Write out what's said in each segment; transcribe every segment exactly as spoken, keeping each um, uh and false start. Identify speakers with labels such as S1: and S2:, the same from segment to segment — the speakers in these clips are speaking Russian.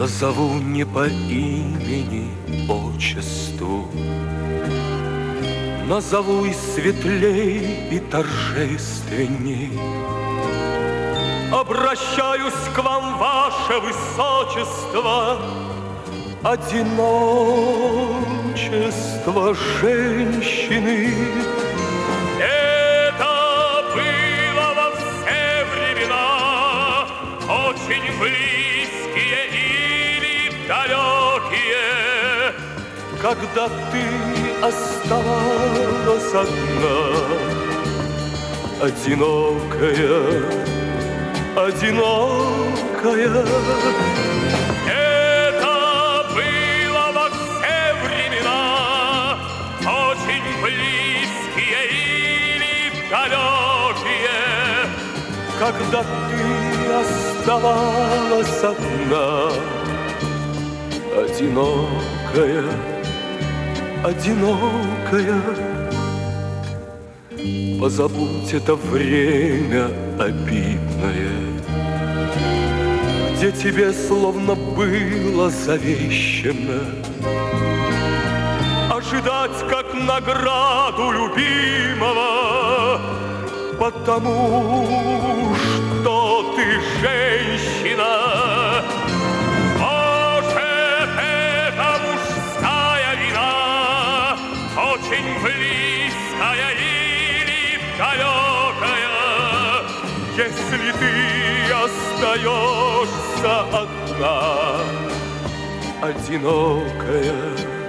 S1: Позову не по имени, отчеству, назову и светлей, и торжественней. Обращаюсь к вам, ваше высочество, одиночество женщины. Это было во все времена, очень близкие или далекие, когда ты оставалась одна, одинокая, одинокая. Это было во все времена, очень близкие или далекие, когда ты оставалась одна, одинокая, одинокая. Позабудь это время обидное, где тебе словно было завещено ожидать как награду любимого, потому что ты женщина. Может, это мужская вина, очень близкая или далекая, если ты остаешься одна, одинокая,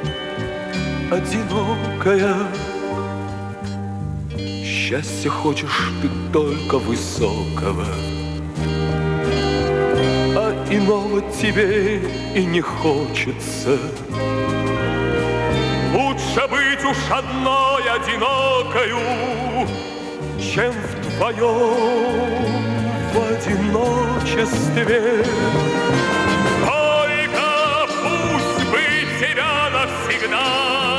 S1: одинокая. Счастья хочешь ты только высокого, а иного тебе и не хочется. Лучше быть уж одной одинокою, чем вдвоем в одиночестве. Только пусть быть тебя навсегда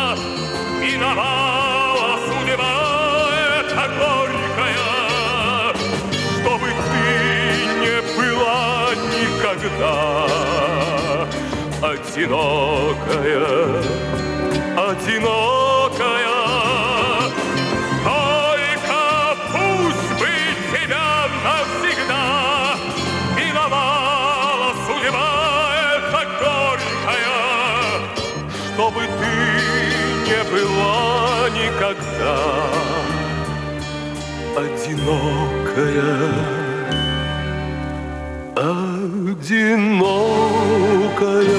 S1: миновала судьба эта горькая, чтобы ты не была никогда одинокая, одинокая. Только пусть быть тебя навсегда миновала судьба эта горькая, чтобы ты не была никогда одинокая, одинокая.